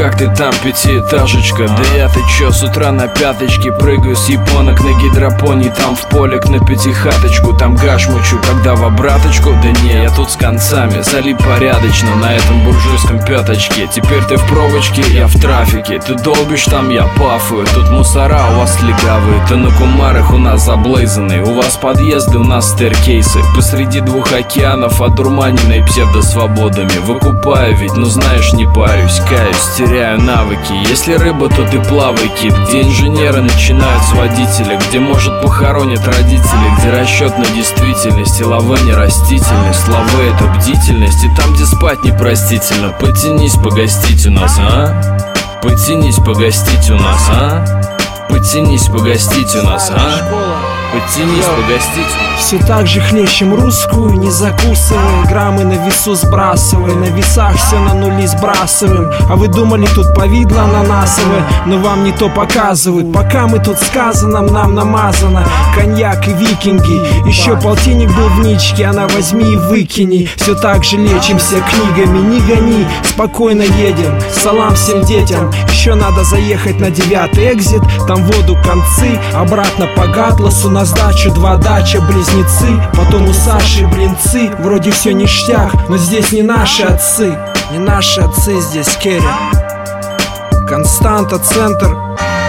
как ты там, пятиэтажечка? Да я-то чё, с утра на пяточке прыгаю с японок на гидропонии. Там в полик на пятихаточку, там гаш мучу, когда в обраточку. Да не, я тут с концами, залип порядочно на этом буржуйском пяточке. Теперь ты в пробочке, я в трафике. Ты долбишь там, я пафую. Тут мусора, у вас легавые. Ты на кумарах, у нас заблейзанные. У вас подъезды, у нас стейркейсы. Посреди двух океанов, одурманенные псевдосвободами. Выкупаю ведь, ну знаешь, не парюсь, каюсь, теряю навыки. Если рыба, то ты плавай, кит. Где инженеры начинают с водителя, где, может, похоронят родители, где расчет на действительность, и лавы не растительность. Лавы — это бдительность, и там, где спать непростительно. Потянись погостить у нас, а? Потянись погостить у нас, а? Потянись погостить у нас, а? Потянись погостить. Все так же хлещем русскую, не закусываем. Граммы на весу сбрасываем, на весах все на нули сбрасываем. А вы думали, тут повидло ананасовое, но вам не то показывают. Пока мы тут сказано, нам намазано коньяк и викинги. Еще полтинник был в ничке, она возьми и выкини. Все так же лечимся книгами, не гони, спокойно едем. Салам всем детям. Еще надо заехать на 9-й экзит, там воду концы, обратно по Гатласу на сдачу 2 дача, близнецы. Потом у Саши блинцы, вроде все ништяк, но здесь не наши отцы. Не наши отцы здесь, Керри. Константа, центр.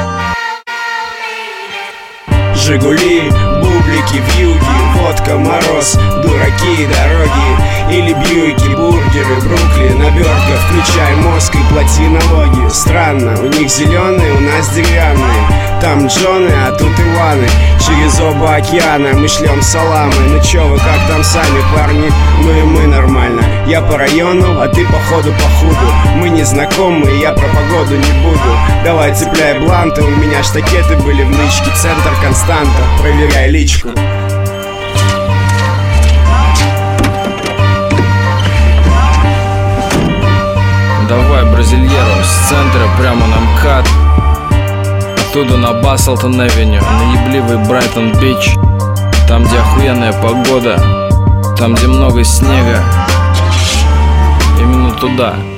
Жигули, бублики, вьюги, водка, мороз, дураки, дороги. Или бьюики, бургеры, Бруклин, обертка. Включай мозг и плати налоги. Странно, у них зеленые, у нас деревянные. Там Джоны, а тут Иваны. Через оба океана мы шлем саламы. Ну чё вы, как там сами, парни? Ну и мы нормально. Я по району, а ты походу по худу. Мы не знакомы, я про погоду не буду. Давай цепляй бланты, у меня штакеты были в нычке. Центр Константа, проверяй личку. Давай бразильеру, с центра прямо на МКАД. Оттуда на Баслтон-Авеню, на ебливый Брайтон-Бич. Там, где охуенная погода, там, где много снега. Именно туда.